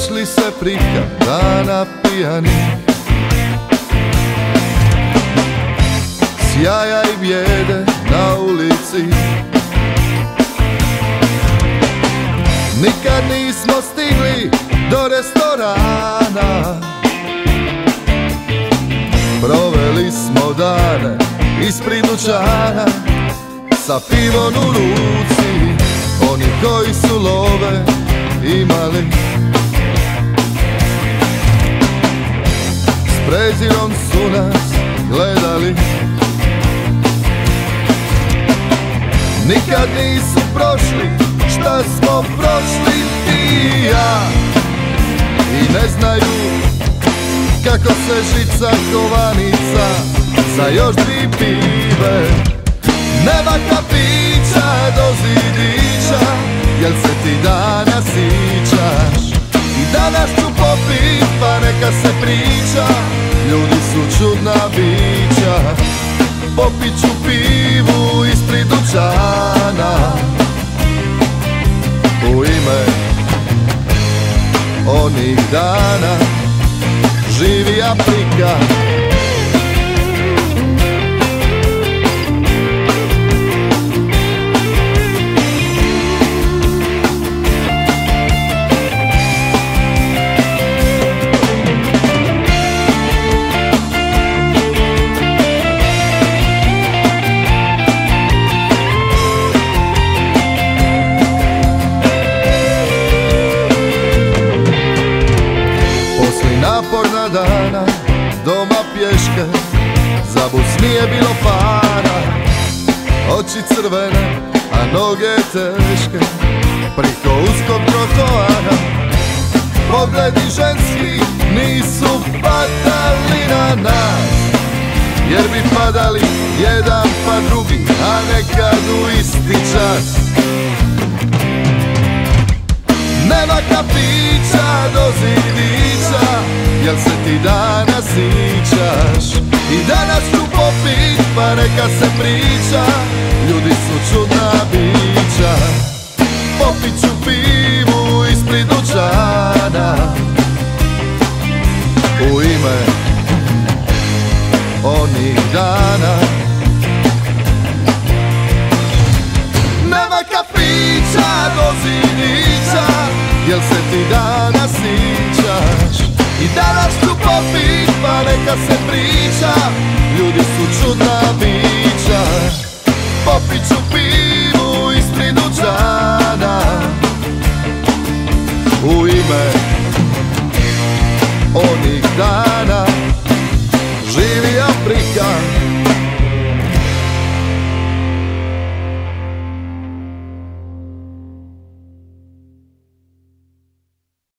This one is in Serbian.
li se prika dana pijani, sjaja i bijede na ulici. Nikad nismo stigli do restorana, proveli smo dane ispred dućana, sa pivom u ruci. Oni koji su love imali, s prezirom su nas gledali. Nikad nisu prošli šta smo prošli ti i ja, i ne znaju kako se žica kovanica za još 2 pive. Nema kafića do zidića, jel se ti danas sićaš? I danas ću popit pa neka se priča, ljudi su čudna bića. Popit ću pivu ispred dućana, u ime onih dana živi Afrika. Naporna dana, doma pješke, za bus nije bilo para. Oči crvene, a noge teške, priko uskog trotoara. Pogledi ženski nisu padali na nas, jer bi padali jedan pa drugi, a nekad u isti čas. Nema kafića do zidića, jel se ti danas sićaš? I danas ću popit pa neka se priča, ljudi su čudna bića. Popit ću pivu ispred dućana, u ime onih dana. Nema kafića do zidića, jel se ti danas sićaš? I danas ću popit pa neka se priča, ljudi su čudna bića. Popit ću pivu ispred dućana, u ime onih dana živi Afrika.